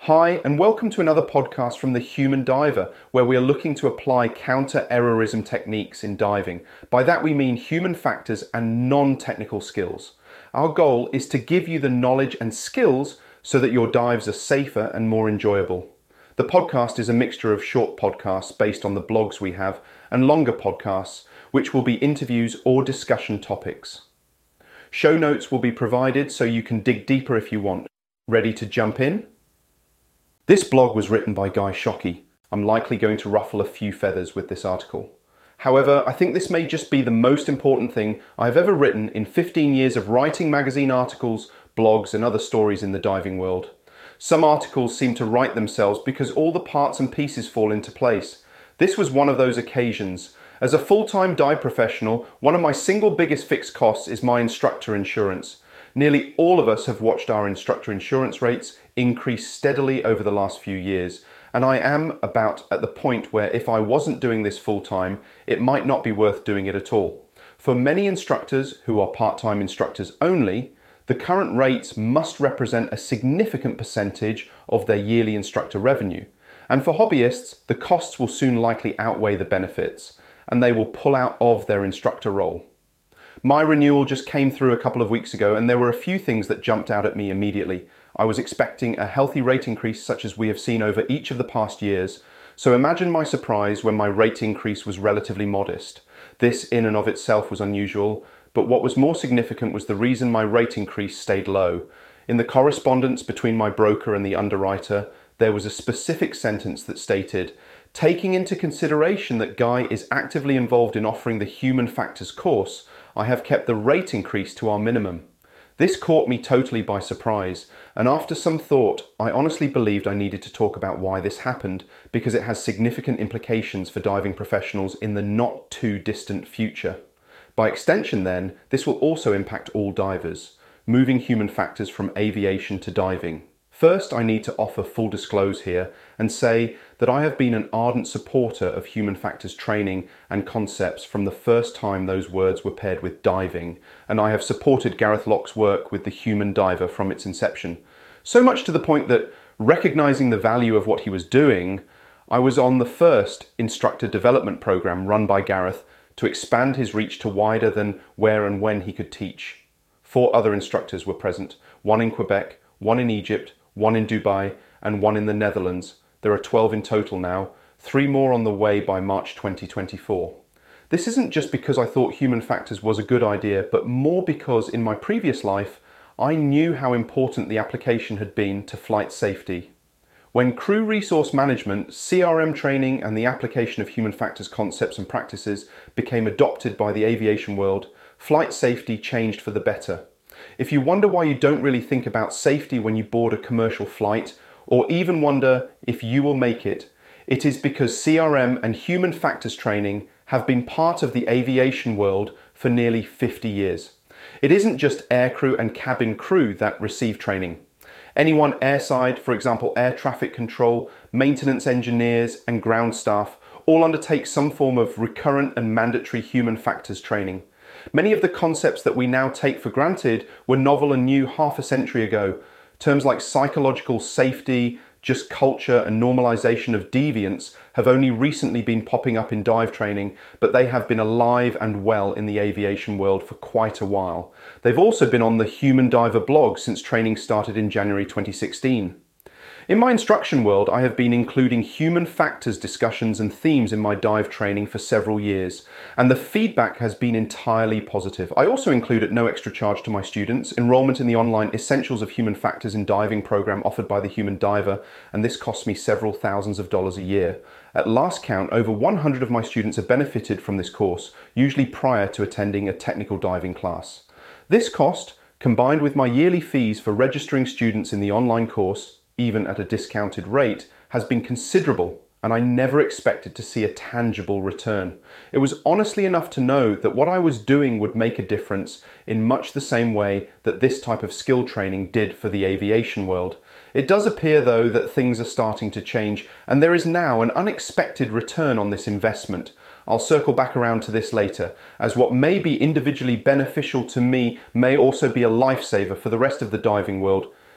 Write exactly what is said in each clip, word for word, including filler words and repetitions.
Hi, and welcome to another podcast from The Human Diver, where we are looking to apply counter-errorism techniques in diving. By that we mean human factors and non-technical skills. Our goal is to give you the knowledge and skills so that your dives are safer and more enjoyable. The podcast is a mixture of short podcasts based on the blogs we have and longer podcasts, which will be interviews or discussion topics. Show notes will be provided so you can dig deeper if you want. Ready to jump in? This blog was written by Guy Shockey. I'm likely going to ruffle a few feathers with this article. However, I think this may just be the most important thing I've ever written in fifteen years of writing magazine articles, blogs, and other stories in the diving world. Some articles seem to write themselves because all the parts and pieces fall into place. This was one of those occasions. As a full-time dive professional, one of my single biggest fixed costs is my instructor insurance. Nearly all of us have watched our instructor insurance rates increase steadily over the last few years, and I am about at the point where if I wasn't doing this full-time, it might not be worth doing it at all. For many instructors who are part-time instructors only, the current rates must represent a significant percentage of their yearly instructor revenue. And for hobbyists, the costs will soon likely outweigh the benefits, and they will pull out of their instructor role. My renewal just came through a couple of weeks ago, and there were a few things that jumped out at me immediately. I was expecting a healthy rate increase such as we have seen over each of the past years, so imagine my surprise when my rate increase was relatively modest. This in and of itself was unusual, but what was more significant was the reason my rate increase stayed low. In the correspondence between my broker and the underwriter, there was a specific sentence that stated, "Taking into consideration that Guy is actively involved in offering the Human Factors course, I have kept the rate increase to our minimum." This caught me totally by surprise, and after some thought, I honestly believed I needed to talk about why this happened, because it has significant implications for diving professionals in the not too distant future. By extension then, this will also impact all divers, moving human factors from aviation to diving. First, I need to offer full disclose here and say that I have been an ardent supporter of human factors training and concepts from the first time those words were paired with diving, and I have supported Gareth Lock's work with the Human Diver from its inception. So much to the point that, recognizing the value of what he was doing, I was on the first instructor development program run by Gareth to expand his reach to wider than where and when he could teach. Four other instructors were present, one in Quebec, one in Egypt, one in Dubai, and one in the Netherlands. There are twelve in total now, three more on the way by March twenty twenty-four. This isn't just because I thought human factors was a good idea, but more because in my previous life, I knew how important the application had been to flight safety. When crew resource management, C R M training, and the application of human factors concepts and practices became adopted by the aviation world, flight safety changed for the better. If you wonder why you don't really think about safety when you board a commercial flight, or even wonder if you will make it, it is because C R M and human factors training have been part of the aviation world for nearly fifty years. It isn't just aircrew and cabin crew that receive training. Anyone airside, for example air traffic control, maintenance engineers and ground staff, all undertake some form of recurrent and mandatory human factors training. Many of the concepts that we now take for granted were novel and new half a century ago. Terms like psychological safety, just culture, and normalization of deviance have only recently been popping up in dive training, but they have been alive and well in the aviation world for quite a while. They've also been on the Human Diver blog since training started in January twenty sixteen. In my instruction world, I have been including human factors discussions and themes in my dive training for several years, and the feedback has been entirely positive. I also include at no extra charge to my students enrollment in the online Essentials of Human Factors in Diving program offered by the Human Diver, and this costs me several thousands of dollars a year. At last count, over one hundred of my students have benefited from this course, usually prior to attending a technical diving class. This cost, combined with my yearly fees for registering students in the online course, even at a discounted rate, has been considerable, and I never expected to see a tangible return. It was honestly enough to know that what I was doing would make a difference in much the same way that this type of skill training did for the aviation world. It does appear though that things are starting to change, and there is now an unexpected return on this investment. I'll circle back around to this later, as what may be individually beneficial to me may also be a lifesaver for the rest of the diving world.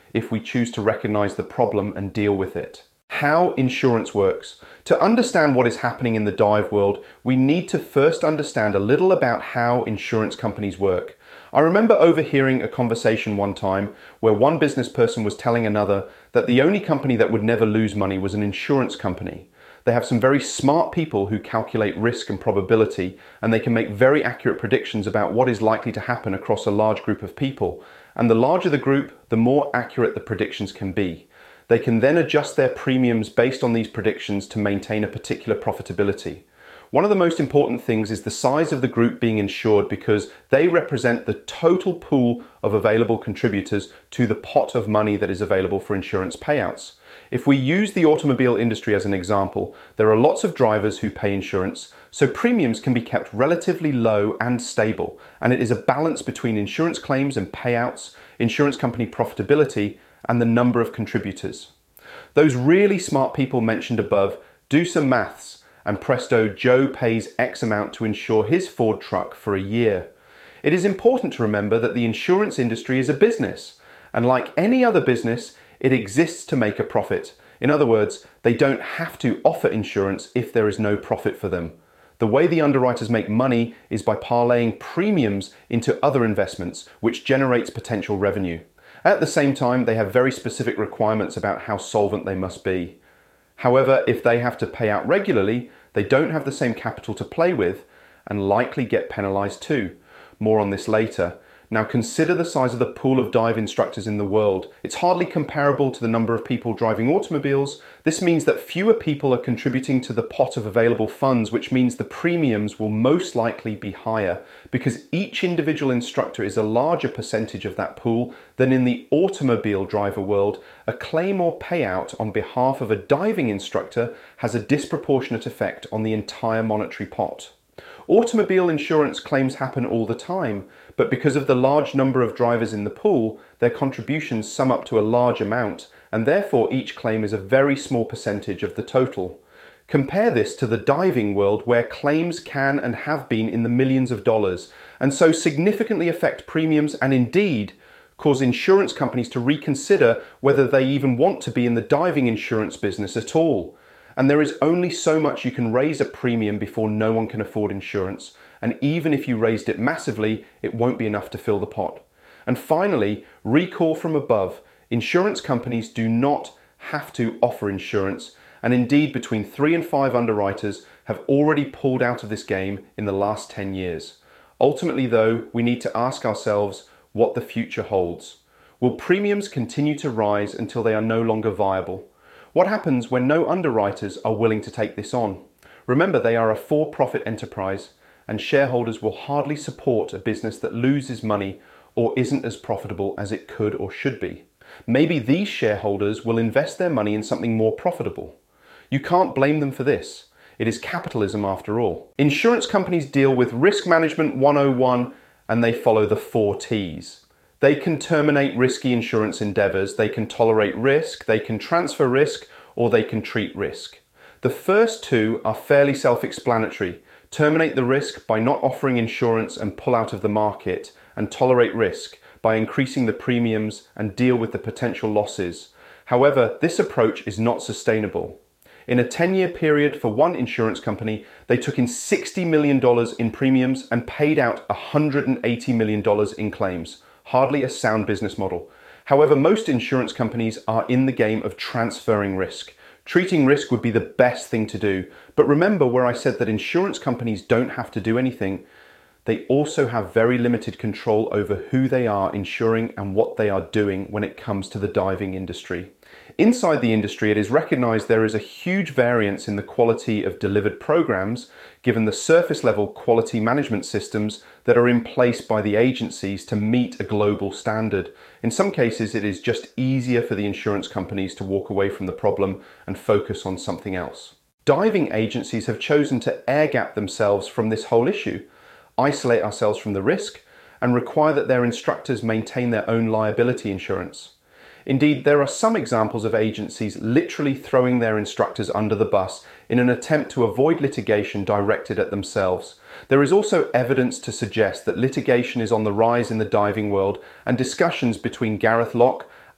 if we choose to recognize the problem and deal with it. How insurance works. To understand what is happening in the dive world, we need to first understand a little about how insurance companies work. I remember overhearing a conversation one time where one business person was telling another that the only company that would never lose money was an insurance company. They have some very smart people who calculate risk and probability, and they can make very accurate predictions about what is likely to happen across a large group of people. And the larger the group, the more accurate the predictions can be. They can then adjust their premiums based on these predictions to maintain a particular profitability. One of the most important things is the size of the group being insured, because they represent the total pool of available contributors to the pot of money that is available for insurance payouts. If we use the automobile industry as an example, there are lots of drivers who pay insurance, so premiums can be kept relatively low and stable, and it is a balance between insurance claims and payouts, insurance company profitability, and the number of contributors. Those really smart people mentioned above do some maths, and presto, Joe pays X amount to insure his Ford truck for a year. It is important to remember that the insurance industry is a business, and like any other business, it exists to make a profit. In other words, they don't have to offer insurance if there is no profit for them. The way the underwriters make money is by parlaying premiums into other investments, which generates potential revenue. At the same time, they have very specific requirements about how solvent they must be. However, if they have to pay out regularly, they don't have the same capital to play with and likely get penalized too. More on this later. Now consider the size of the pool of dive instructors in the world. It's hardly comparable to the number of people driving automobiles. This means that fewer people are contributing to the pot of available funds, which means the premiums will most likely be higher, because each individual instructor is a larger percentage of that pool than in the automobile driver world. A claim or payout on behalf of a diving instructor has a disproportionate effect on the entire monetary pot. Automobile insurance claims happen all the time, but because of the large number of drivers in the pool, their contributions sum up to a large amount, and therefore each claim is a very small percentage of the total. Compare this to the diving world, where claims can and have been in the millions of dollars, and so significantly affect premiums and indeed cause insurance companies to reconsider whether they even want to be in the diving insurance business at all. And there is only so much you can raise a premium before no one can afford insurance. And even if you raised it massively, it won't be enough to fill the pot. And finally, recall from above, insurance companies do not have to offer insurance. And indeed, between three and five underwriters have already pulled out of this game in the last ten years. Ultimately though, we need to ask ourselves what the future holds. Will premiums continue to rise until they are no longer viable? What happens when no underwriters are willing to take this on? Remember, they are a for-profit enterprise, and shareholders will hardly support a business that loses money or isn't as profitable as it could or should be. Maybe these shareholders will invest their money in something more profitable. You can't blame them for this. It is capitalism after all. Insurance companies deal with risk management one oh one, and they follow the four T's. They can terminate risky insurance endeavors, they can tolerate risk, they can transfer risk, or they can treat risk. The first two are fairly self-explanatory. Terminate the risk by not offering insurance and pull out of the market, and tolerate risk by increasing the premiums and deal with the potential losses. However, this approach is not sustainable. In a ten-year period for one insurance company, they took in sixty million dollars in premiums and paid out one hundred eighty million dollars in claims. Hardly a sound business model. However, most insurance companies are in the game of transferring risk. Treating risk would be the best thing to do. But remember where I said that insurance companies don't have to do anything. They also have very limited control over who they are insuring and what they are doing when it comes to the diving industry. Inside the industry, it is recognized there is a huge variance in the quality of delivered programs, given the surface level quality management systems that are in place by the agencies to meet a global standard. In some cases, it is just easier for the insurance companies to walk away from the problem and focus on something else. Diving agencies have chosen to air gap themselves from this whole issue, isolate ourselves from the risk, and require that their instructors maintain their own liability insurance. Indeed, there are some examples of agencies literally throwing their instructors under the bus in an attempt to avoid litigation directed at themselves. There is also evidence to suggest that litigation is on the rise in the diving world, and discussions between Gareth Locke,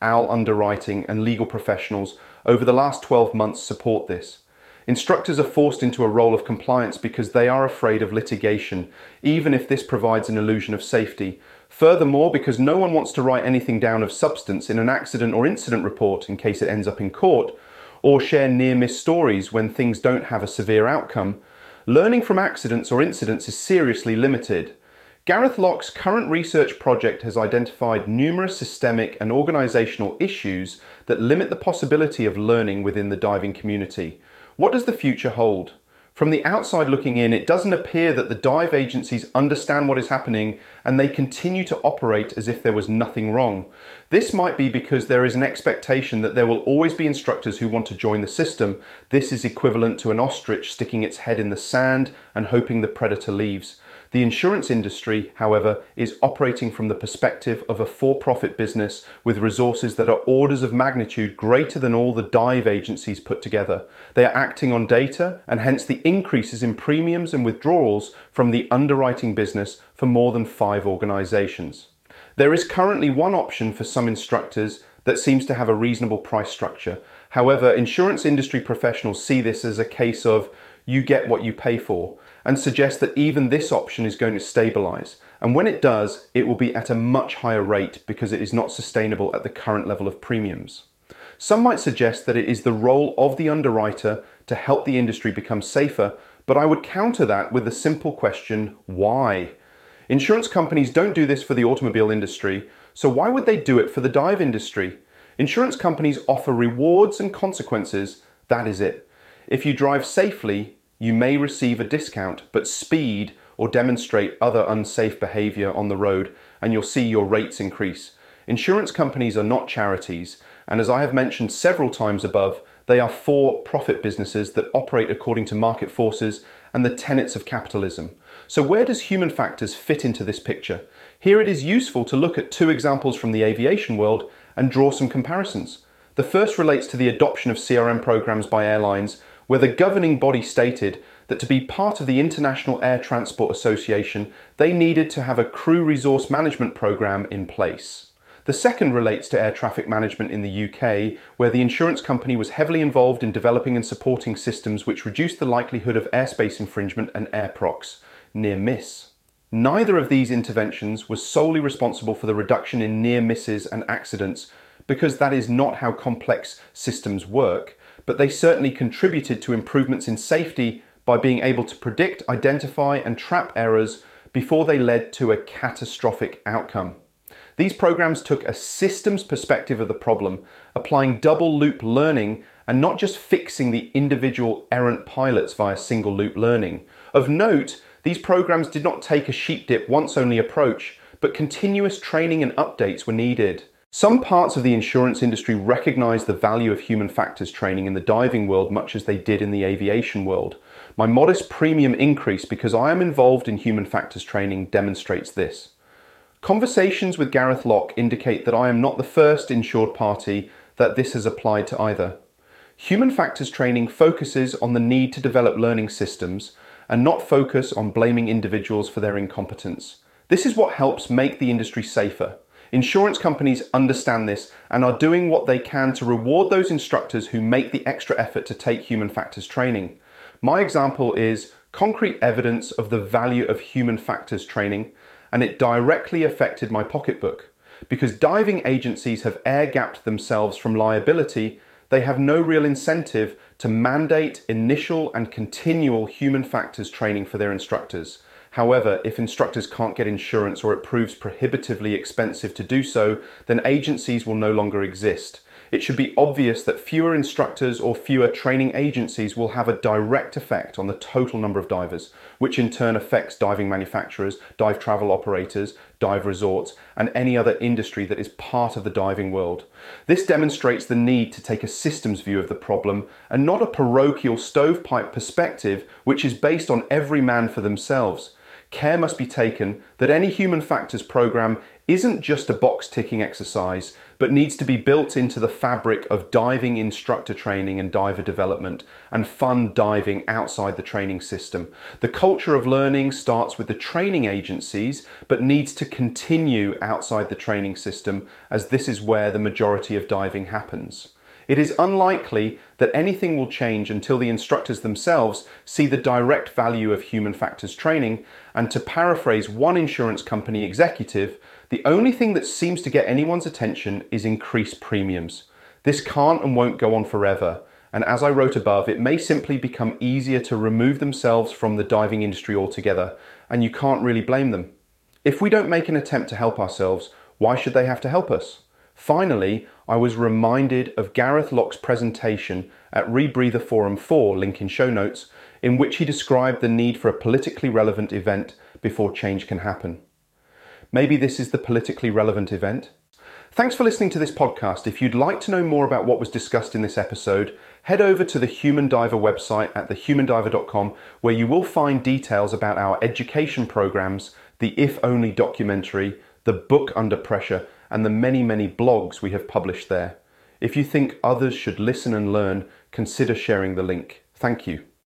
O W L underwriting, and legal professionals over the last twelve months support this. Instructors are forced into a role of compliance because they are afraid of litigation, even if this provides an illusion of safety. Furthermore, because no one wants to write anything down of substance in an accident or incident report in case it ends up in court, or share near-miss stories when things don't have a severe outcome, learning from accidents or incidents is seriously limited. Gareth Lock's current research project has identified numerous systemic and organizational issues that limit the possibility of learning within the diving community. What does the future hold? From the outside looking in, it doesn't appear that the dive agencies understand what is happening and they continue to operate as if there was nothing wrong. This might be because there is an expectation that there will always be instructors who want to join the system. This is equivalent to an ostrich sticking its head in the sand and hoping the predator leaves. The insurance industry, however, is operating from the perspective of a for-profit business with resources that are orders of magnitude greater than all the dive agencies put together. They are acting on data, and hence the increases in premiums and withdrawals from the underwriting business for more than five organizations. There is currently one option for some instructors that seems to have a reasonable price structure. However, insurance industry professionals see this as a case of you get what you pay for, and suggest that even this option is going to stabilize. And when it does, it will be at a much higher rate because it is not sustainable at the current level of premiums. Some might suggest that it is the role of the underwriter to help the industry become safer, but I would counter that with the simple question, why? Insurance companies don't do this for the automobile industry, so why would they do it for the dive industry? Insurance companies offer rewards and consequences, that is it. If you drive safely, you may receive a discount, but speed or demonstrate other unsafe behavior on the road and you'll see your rates increase. Insurance companies are not charities, and as I have mentioned several times above, they are for-profit businesses that operate according to market forces and the tenets of capitalism. So where does human factors fit into this picture? Here it is useful to look at two examples from the aviation world and draw some comparisons. The first relates to the adoption of C R M programs by airlines, where the governing body stated that to be part of the International Air Transport Association, they needed to have a crew resource management program in place. The second relates to air traffic management in the U K, where the insurance company was heavily involved in developing and supporting systems which reduced the likelihood of airspace infringement and air procs, near miss. Neither of these interventions was solely responsible for the reduction in near misses and accidents, because that is not how complex systems work, but they certainly contributed to improvements in safety by being able to predict, identify, and trap errors before they led to a catastrophic outcome. These programs took a systems perspective of the problem, applying double loop learning and not just fixing the individual errant pilots via single loop learning. Of note, these programs did not take a sheep dip once only approach, but continuous training and updates were needed. Some parts of the insurance industry recognize the value of human factors training in the diving world much as they did in the aviation world. My modest premium increase because I am involved in human factors training demonstrates this. Conversations with Gareth Lock indicate that I am not the first insured party that this has applied to either. Human factors training focuses on the need to develop learning systems and not focus on blaming individuals for their incompetence. This is what helps make the industry safer. Insurance companies understand this and are doing what they can to reward those instructors who make the extra effort to take human factors training. My example is concrete evidence of the value of human factors training, and it directly affected my pocketbook. Because diving agencies have air-gapped themselves from liability, they have no real incentive to mandate initial and continual human factors training for their instructors. However, if instructors can't get insurance or it proves prohibitively expensive to do so, then agencies will no longer exist. It should be obvious that fewer instructors or fewer training agencies will have a direct effect on the total number of divers, which in turn affects diving manufacturers, dive travel operators, dive resorts, and any other industry that is part of the diving world. This demonstrates the need to take a systems view of the problem and not a parochial stovepipe perspective, which is based on every man for themselves. Care must be taken that any human factors program isn't just a box-ticking exercise, but needs to be built into the fabric of diving instructor training and diver development and fund diving outside the training system. The culture of learning starts with the training agencies, but needs to continue outside the training system, as this is where the majority of diving happens. It is unlikely that anything will change until the instructors themselves see the direct value of human factors training, and to paraphrase one insurance company executive, the only thing that seems to get anyone's attention is increased premiums. This can't and won't go on forever, and as I wrote above, it may simply become easier to remove themselves from the diving industry altogether, and you can't really blame them. If we don't make an attempt to help ourselves, why should they have to help us? Finally, I was reminded of Gareth Locke's presentation at Rebreather Forum four, link in show notes, in which he described the need for a politically relevant event before change can happen. Maybe this is the politically relevant event? Thanks for listening to this podcast. If you'd like to know more about what was discussed in this episode, head over to the Human Diver website at the human diver dot com, where you will find details about our education programs, the If Only documentary, the book Under Pressure, and the many, many blogs we have published there. If you think others should listen and learn, consider sharing the link. Thank you.